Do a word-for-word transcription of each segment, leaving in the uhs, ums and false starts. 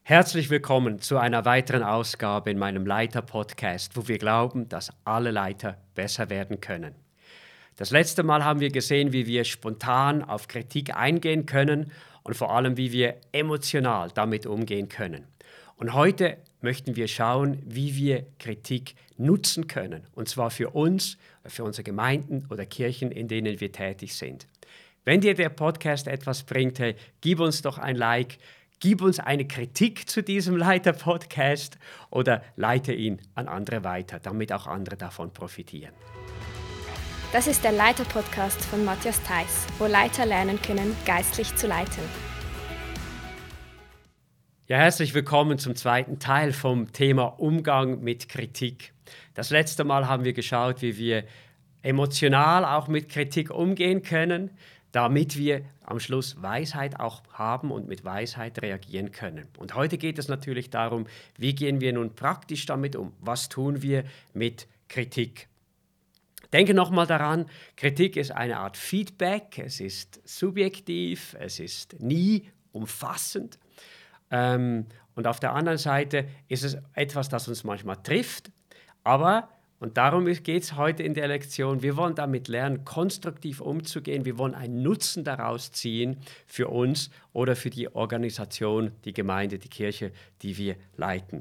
Herzlich willkommen zu einer weiteren Ausgabe in meinem Leiter-Podcast, wo wir glauben, dass alle Leiter besser werden können. Das letzte Mal haben wir gesehen, wie wir spontan auf Kritik eingehen können und vor allem, wie wir emotional damit umgehen können. Und heute möchten wir schauen, wie wir Kritik nutzen können, und zwar für uns, für unsere Gemeinden oder Kirchen, in denen wir tätig sind. Wenn dir der Podcast etwas bringt, hey, gib uns doch ein Like, gib uns eine Kritik zu diesem Leiter-Podcast oder leite ihn an andere weiter, damit auch andere davon profitieren. Das ist der Leiter-Podcast von Matthias Theiss, wo Leiter lernen können, geistlich zu leiten. Ja, herzlich willkommen zum zweiten Teil vom Thema Umgang mit Kritik. Das letzte Mal haben wir geschaut, wie wir emotional auch mit Kritik umgehen können, damit wir am Schluss Weisheit auch haben und mit Weisheit reagieren können. Und heute geht es natürlich darum, wie gehen wir nun praktisch damit um? Was tun wir mit Kritik? Denke nochmal daran, Kritik ist eine Art Feedback, es ist subjektiv, es ist nie umfassend. Ähm, und auf der anderen Seite ist es etwas, das uns manchmal trifft, aber und darum geht es heute in der Lektion. Wir wollen damit lernen, konstruktiv umzugehen. Wir wollen einen Nutzen daraus ziehen für uns oder für die Organisation, die Gemeinde, die Kirche, die wir leiten.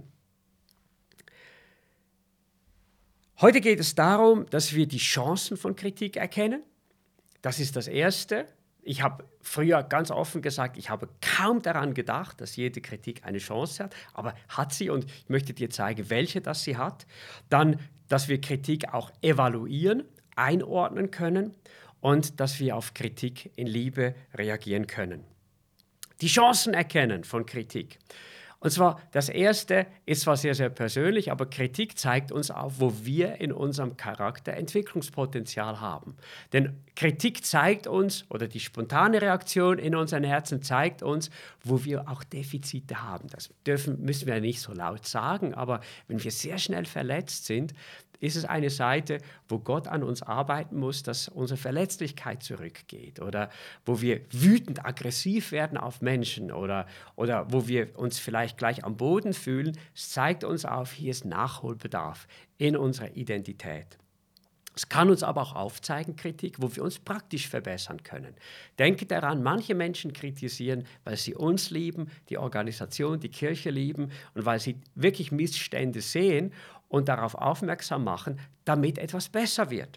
Heute geht es darum, dass wir die Chancen von Kritik erkennen. Das ist das Erste. Ich habe früher ganz offen gesagt, ich habe kaum daran gedacht, dass jede Kritik eine Chance hat, aber hat sie, und ich möchte dir zeigen, welche das sie hat. Dann, dass wir Kritik auch evaluieren, einordnen können und dass wir auf Kritik in Liebe reagieren können. Die Chancen erkennen von Kritik. Und zwar, das Erste ist zwar sehr, sehr persönlich, aber Kritik zeigt uns auf, wo wir in unserem Charakter Entwicklungspotenzial haben. Denn Kritik zeigt uns, oder die spontane Reaktion in unseren Herzen zeigt uns, wo wir auch Defizite haben. Das dürfen, müssen wir nicht so laut sagen, aber wenn wir sehr schnell verletzt sind, ist es eine Seite, wo Gott an uns arbeiten muss, dass unsere Verletzlichkeit zurückgeht oder wo wir wütend, aggressiv werden auf Menschen oder, oder wo wir uns vielleicht gleich am Boden fühlen. Es zeigt uns auf, hier ist Nachholbedarf in unserer Identität. Es kann uns aber auch aufzeigen, Kritik, wo wir uns praktisch verbessern können. Denke daran, manche Menschen kritisieren, weil sie uns lieben, die Organisation, die Kirche lieben und weil sie wirklich Missstände sehen und darauf aufmerksam machen, damit etwas besser wird.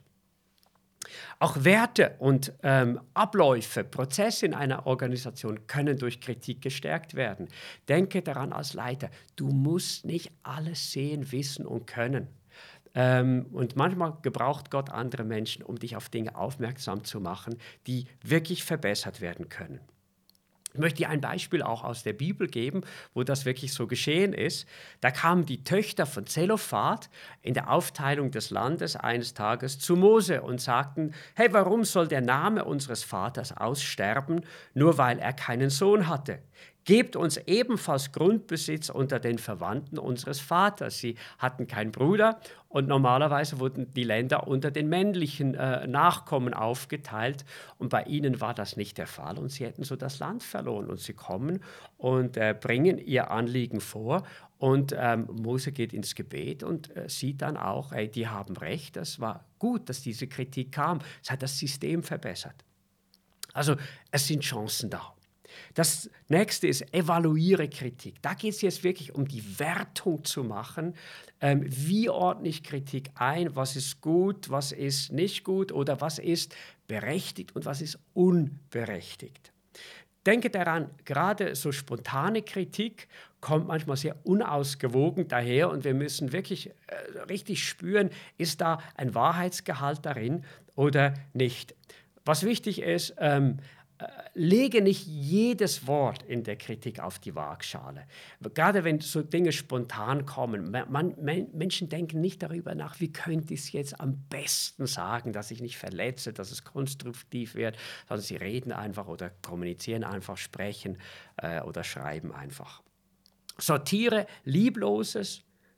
Auch Werte und ähm, Abläufe, Prozesse in einer Organisation können durch Kritik gestärkt werden. Denke daran als Leiter, du musst nicht alles sehen, wissen und können. Ähm, und manchmal gebraucht Gott andere Menschen, um dich auf Dinge aufmerksam zu machen, die wirklich verbessert werden können. Ich möchte dir ein Beispiel auch aus der Bibel geben, wo das wirklich so geschehen ist. Da kamen die Töchter von Zelophat in der Aufteilung des Landes eines Tages zu Mose und sagten, hey, warum soll der Name unseres Vaters aussterben, nur weil er keinen Sohn hatte? Gebt uns ebenfalls Grundbesitz unter den Verwandten unseres Vaters. Sie hatten keinen Bruder und normalerweise wurden die Länder unter den männlichen äh, Nachkommen aufgeteilt und bei ihnen war das nicht der Fall und sie hätten so das Land verloren. Und sie kommen und äh, bringen ihr Anliegen vor und ähm, Mose geht ins Gebet und äh, sieht dann auch, ey, die haben recht, es war gut, dass diese Kritik kam. Es hat das System verbessert. Also es sind Chancen da. Das nächste ist, evaluiere Kritik. Da geht es jetzt wirklich um die Wertung zu machen. Ähm, wie ordne ich Kritik ein? Was ist gut, was ist nicht gut oder was ist berechtigt und was ist unberechtigt? Denke daran, gerade so spontane Kritik kommt manchmal sehr unausgewogen daher und wir müssen wirklich äh, richtig spüren, ist da ein Wahrheitsgehalt darin oder nicht. Was wichtig ist, ähm, lege nicht jedes Wort in der Kritik auf die Waagschale. Gerade wenn so Dinge spontan kommen. Man, man, Menschen denken nicht darüber nach, wie könnte ich es jetzt am besten sagen, dass ich nicht verletze, dass es konstruktiv wird, sondern sie reden einfach oder kommunizieren einfach, sprechen äh, oder schreiben einfach. Sortiere Liebloses,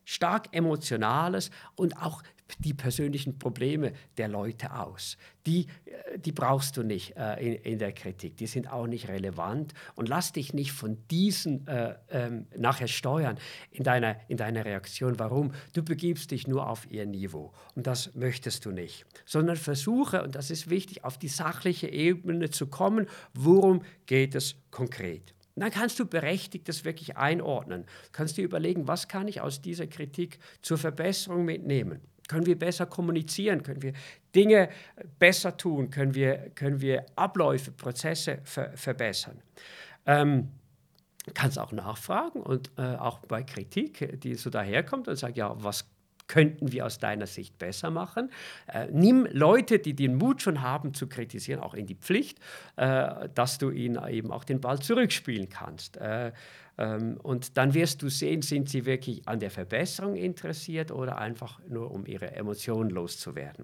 stark Emotionales und auch die persönlichen Probleme der Leute aus. Die, die brauchst du nicht äh, in, in der Kritik, die sind auch nicht relevant und lass dich nicht von diesen äh, ähm, nachher steuern in deiner, in deiner Reaktion. Warum? Du begibst dich nur auf ihr Niveau und das möchtest du nicht, sondern versuche, und das ist wichtig, auf die sachliche Ebene zu kommen, worum geht es konkret. Und dann kannst du Berechtigtes wirklich einordnen, kannst dir überlegen, was kann ich aus dieser Kritik zur Verbesserung mitnehmen. Können wir besser kommunizieren? Können wir Dinge besser tun? Können wir, können wir Abläufe, Prozesse ver verbessern? Ähm, kannst auch nachfragen und äh, auch bei Kritik, die so daherkommt und sagt, ja, was könnten wir aus deiner Sicht besser machen? Äh, nimm Leute, die den Mut schon haben zu kritisieren, auch in die Pflicht, äh, dass du ihnen eben auch den Ball zurückspielen kannst. Äh, ähm, und dann wirst du sehen, sind sie wirklich an der Verbesserung interessiert oder einfach nur, um ihre Emotionen loszuwerden.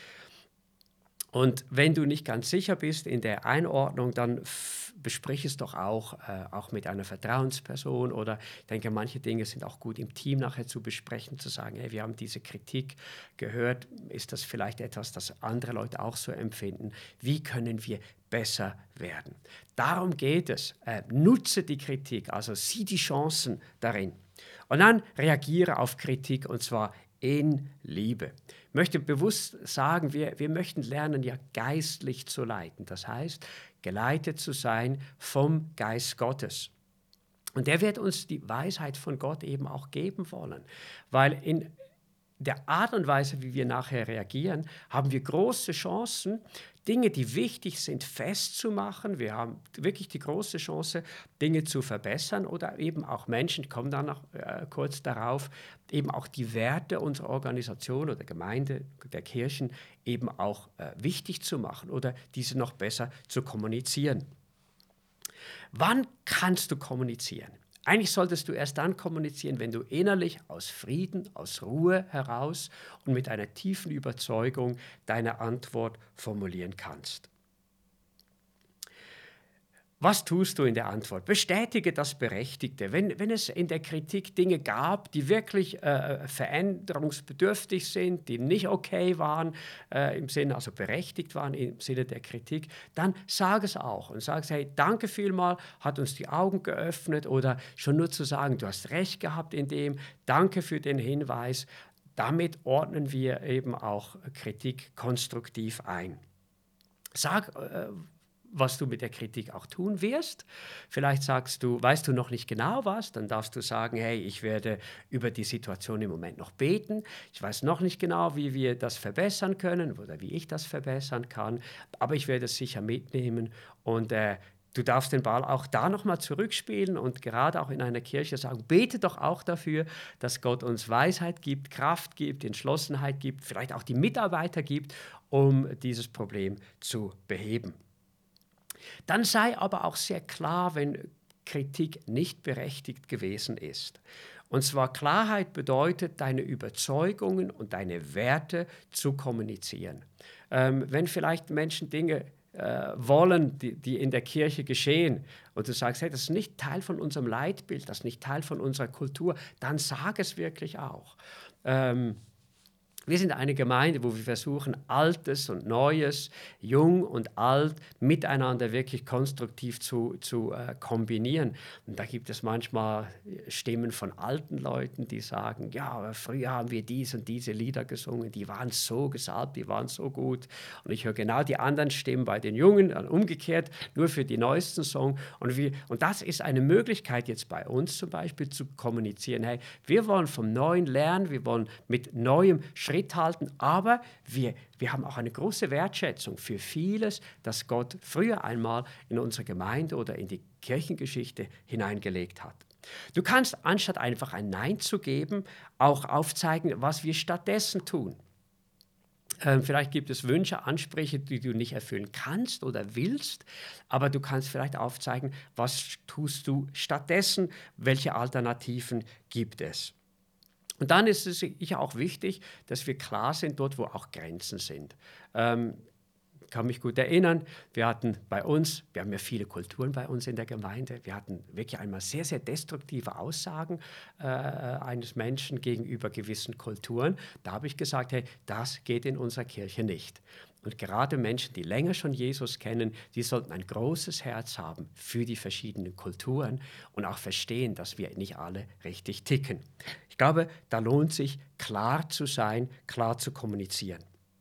Und wenn du nicht ganz sicher bist in der Einordnung, dann besprich es doch auch, äh, auch mit einer Vertrauensperson oder ich denke, manche Dinge sind auch gut im Team nachher zu besprechen, zu sagen, hey, wir haben diese Kritik gehört, ist das vielleicht etwas, das andere Leute auch so empfinden? Wie können wir besser werden? Darum geht es. Äh, nutze die Kritik, also sieh die Chancen darin. Und dann reagiere auf Kritik und zwar in Liebe. Ich möchte bewusst sagen, wir, wir möchten lernen, ja geistlich zu leiten. Das heißt, geleitet zu sein vom Geist Gottes. Und der wird uns die Weisheit von Gott eben auch geben wollen. Weil in der Art und Weise, wie wir nachher reagieren, haben wir große Chancen, Dinge, die wichtig sind, festzumachen. Wir haben wirklich die große Chance, Dinge zu verbessern oder eben auch Menschen, ich komme dann noch äh, kurz darauf, eben auch die Werte unserer Organisation oder Gemeinde, der Kirchen eben auch äh, wichtig zu machen oder diese noch besser zu kommunizieren. Wann kannst du kommunizieren? Eigentlich solltest du erst dann kommunizieren, wenn du innerlich aus Frieden, aus Ruhe heraus und mit einer tiefen Überzeugung deine Antwort formulieren kannst. Was tust du in der Antwort? Bestätige das Berechtigte. Wenn, wenn es in der Kritik Dinge gab, die wirklich äh, veränderungsbedürftig sind, die nicht okay waren, äh, im Sinne, also berechtigt waren im Sinne der Kritik, dann sag es auch und sag, hey, danke vielmal, hat uns die Augen geöffnet oder schon nur zu sagen, du hast recht gehabt in dem, danke für den Hinweis. Damit ordnen wir eben auch Kritik konstruktiv ein. Sag, äh, was du mit der Kritik auch tun wirst. Vielleicht sagst du, weißt du noch nicht genau was, dann darfst du sagen, hey, ich werde über die Situation im Moment noch beten. Ich weiß noch nicht genau, wie wir das verbessern können oder wie ich das verbessern kann, aber ich werde es sicher mitnehmen und äh, du darfst den Ball auch da nochmal zurückspielen und gerade auch in einer Kirche sagen, bete doch auch dafür, dass Gott uns Weisheit gibt, Kraft gibt, Entschlossenheit gibt, vielleicht auch die Mitarbeiter gibt, um dieses Problem zu beheben. Dann sei aber auch sehr klar, wenn Kritik nicht berechtigt gewesen ist. Und zwar Klarheit bedeutet, deine Überzeugungen und deine Werte zu kommunizieren. Ähm, wenn vielleicht Menschen Dinge äh, wollen, die, die in der Kirche geschehen, und du sagst, hey, das ist nicht Teil von unserem Leitbild, das ist nicht Teil von unserer Kultur, dann sag es wirklich auch. Ähm, Wir sind eine Gemeinde, wo wir versuchen, Altes und Neues, Jung und Alt miteinander wirklich konstruktiv zu, zu äh, kombinieren. Und da gibt es manchmal Stimmen von alten Leuten, die sagen, ja, aber früher haben wir dies und diese Lieder gesungen, die waren so gesalbt, die waren so gut. Und ich höre genau die anderen Stimmen bei den Jungen, dann umgekehrt, nur für die neuesten Songs. Und, wir, und das ist eine Möglichkeit jetzt bei uns zum Beispiel zu kommunizieren. Hey, wir wollen vom Neuen lernen, wir wollen mit Neuem Schritt halten, aber wir, wir haben auch eine große Wertschätzung für vieles, das Gott früher einmal in unsere Gemeinde oder in die Kirchengeschichte hineingelegt hat. Du kannst, anstatt einfach ein Nein zu geben, auch aufzeigen, was wir stattdessen tun. Ähm, vielleicht gibt es Wünsche, Ansprüche, die du nicht erfüllen kannst oder willst, aber du kannst vielleicht aufzeigen, was tust du stattdessen, welche Alternativen gibt es. Und dann ist es sicher auch wichtig, dass wir klar sind dort, wo auch Grenzen sind. Ähm, Ich kann mich gut erinnern, wir hatten bei uns, wir haben ja viele Kulturen bei uns in der Gemeinde, wir hatten wirklich einmal sehr, sehr destruktive Aussagen äh, eines Menschen gegenüber gewissen Kulturen. Da habe ich gesagt, hey, das geht in unserer Kirche nicht. Und gerade Menschen, die länger schon Jesus kennen, die sollten ein großes Herz haben für die verschiedenen Kulturen und auch verstehen, dass wir nicht alle richtig ticken. Ich glaube, da lohnt sich, klar zu sein, klar zu kommunizieren.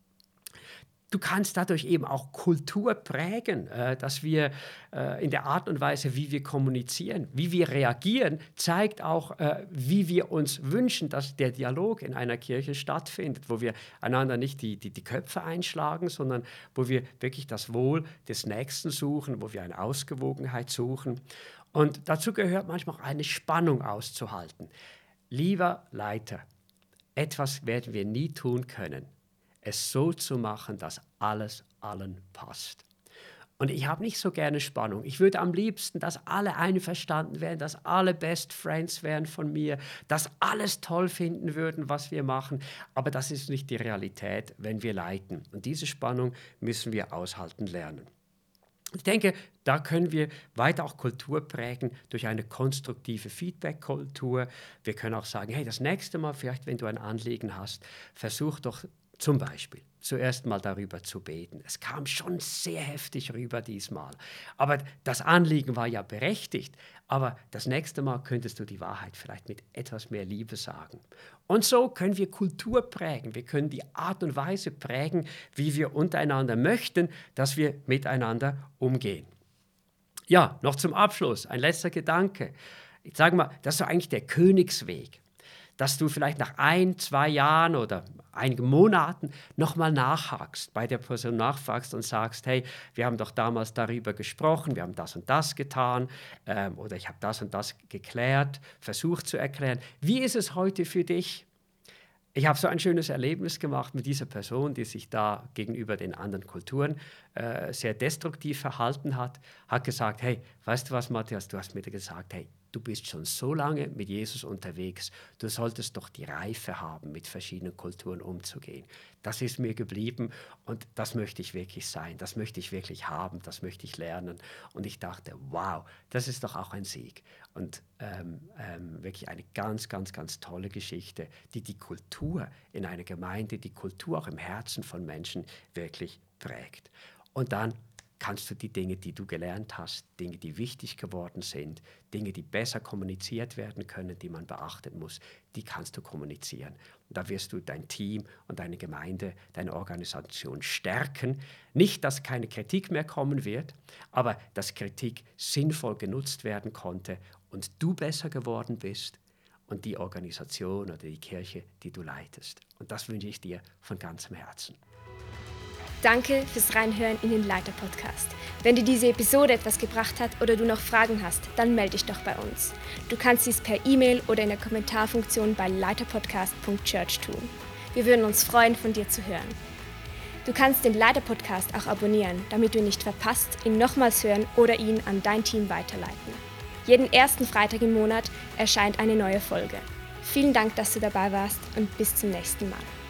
Du kannst dadurch eben auch Kultur prägen, äh, dass wir äh, in der Art und Weise, wie wir kommunizieren, wie wir reagieren, zeigt auch, äh, wie wir uns wünschen, dass der Dialog in einer Kirche stattfindet, wo wir einander nicht die, die, die Köpfe einschlagen, sondern wo wir wirklich das Wohl des Nächsten suchen, wo wir eine Ausgewogenheit suchen. Und dazu gehört manchmal auch eine Spannung auszuhalten. Lieber Leiter, etwas werden wir nie tun können, es so zu machen, dass alles allen passt. Und ich habe nicht so gerne Spannung. Ich würde am liebsten, dass alle einverstanden wären, dass alle Best Friends wären von mir, dass alles toll finden würden, was wir machen. Aber das ist nicht die Realität, wenn wir leiten. Und diese Spannung müssen wir aushalten lernen. Ich denke, da können wir weiter auch Kultur prägen durch eine konstruktive Feedback-Kultur. Wir können auch sagen, hey, das nächste Mal, vielleicht wenn du ein Anliegen hast, versuch doch zum Beispiel zuerst mal darüber zu beten. Es kam schon sehr heftig rüber diesmal. Aber das Anliegen war ja berechtigt. Aber das nächste Mal könntest du die Wahrheit vielleicht mit etwas mehr Liebe sagen. Und so können wir Kultur prägen. Wir können die Art und Weise prägen, wie wir untereinander möchten, dass wir miteinander umgehen. Ja, noch zum Abschluss, ein letzter Gedanke. Ich sage mal, das ist so eigentlich der Königsweg. Dass du vielleicht nach ein, zwei Jahren oder einigen Monaten nochmal nachhakst, bei der Person nachfragst und sagst, hey, wir haben doch damals darüber gesprochen, wir haben das und das getan ähm, oder ich habe das und das geklärt, versucht zu erklären. Wie ist es heute für dich? Ich habe so ein schönes Erlebnis gemacht mit dieser Person, die sich da gegenüber den anderen Kulturen äh, sehr destruktiv verhalten hat, hat gesagt, hey, weißt du was, Matthias, du hast mir gesagt, hey, du bist schon so lange mit Jesus unterwegs, du solltest doch die Reife haben, mit verschiedenen Kulturen umzugehen. Das ist mir geblieben und das möchte ich wirklich sein, das möchte ich wirklich haben, das möchte ich lernen. Und ich dachte, wow, das ist doch auch ein Sieg. Und ähm, ähm, wirklich eine ganz, ganz, ganz tolle Geschichte, die die Kultur in einer Gemeinde, die Kultur auch im Herzen von Menschen wirklich prägt. Und dann kannst du die Dinge, die du gelernt hast, Dinge, die wichtig geworden sind, Dinge, die besser kommuniziert werden können, die man beachten muss, die kannst du kommunizieren. Und da wirst du dein Team und deine Gemeinde, deine Organisation stärken. Nicht, dass keine Kritik mehr kommen wird, aber dass Kritik sinnvoll genutzt werden konnte und du besser geworden bist und die Organisation oder die Kirche, die du leitest. Und das wünsche ich dir von ganzem Herzen. Danke fürs Reinhören in den Leiter-Podcast. Wenn dir diese Episode etwas gebracht hat oder du noch Fragen hast, dann melde dich doch bei uns. Du kannst dies per E-Mail oder in der Kommentarfunktion bei leiterpodcast punkt church tun. Wir würden uns freuen, von dir zu hören. Du kannst den Leiter-Podcast auch abonnieren, damit du ihn nicht verpasst, ihn nochmals hören oder ihn an dein Team weiterleiten. Jeden ersten Freitag im Monat erscheint eine neue Folge. Vielen Dank, dass du dabei warst und bis zum nächsten Mal.